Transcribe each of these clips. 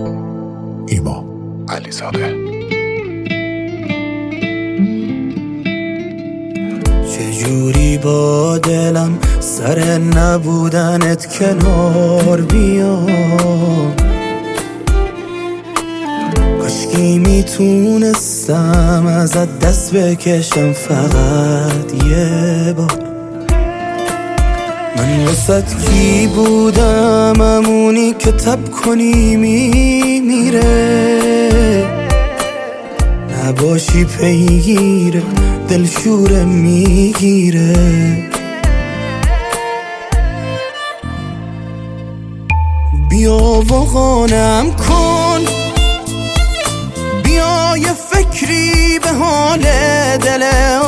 ایما علیزاده. چجوری با دلم سر نبودنت کنار بیام، کاشکی میتونستم ازت دست بکشم فقط یه بار. من واسه کی بودم؟ همونی که تب کنی میمیره، نباشی پیگیره دلشوره میگیره. بیا و قانم کن، بیا یه فکری به حال دل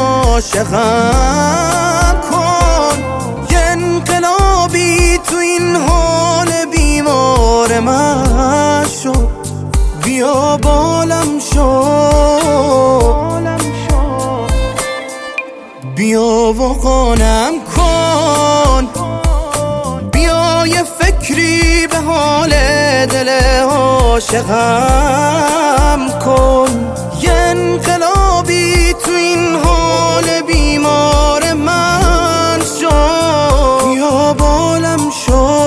عاشقم کن، یه انقلابی تو این حال بیمار من شو. بیا بالم شو، بیا و قانم کن، بیا یه فکری به حال دل عاشقم کن، یه انقلابی تو این حال بیمار من شو. بیا بالم شو.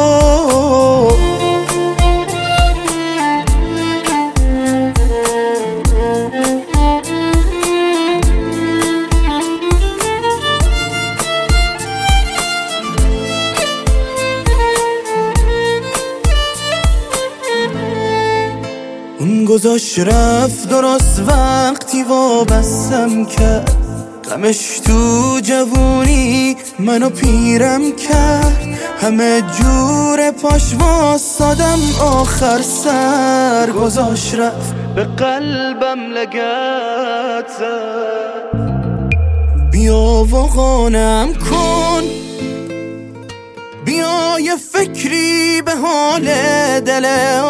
اون گذاشت رفت درست وقتی وابستم کرد، غمش تو جوونی منو پیرم کرد، همه جور پاش واسادم آخر سر گذاشت رفت به قلبم لگت زد. بیا و قانم کن، بیا یه فکری به حال دل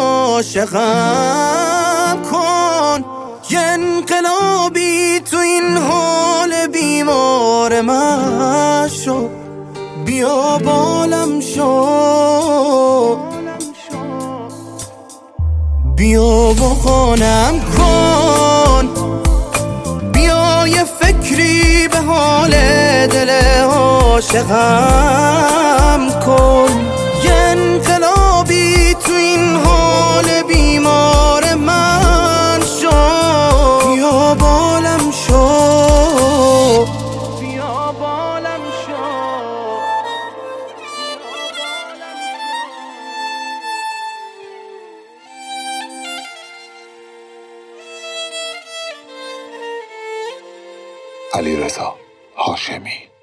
عاشقم کن، یه انقلابی تو این حال بیمار من شو. بیا بالم شو، بیا و قانم کن، بیا یه فکری به حال دل عاشقم کن، یه انقلابی تو این حال بیمار من شو. بیا بالم شو، بیا بالم شو. علیرضا هاشمی.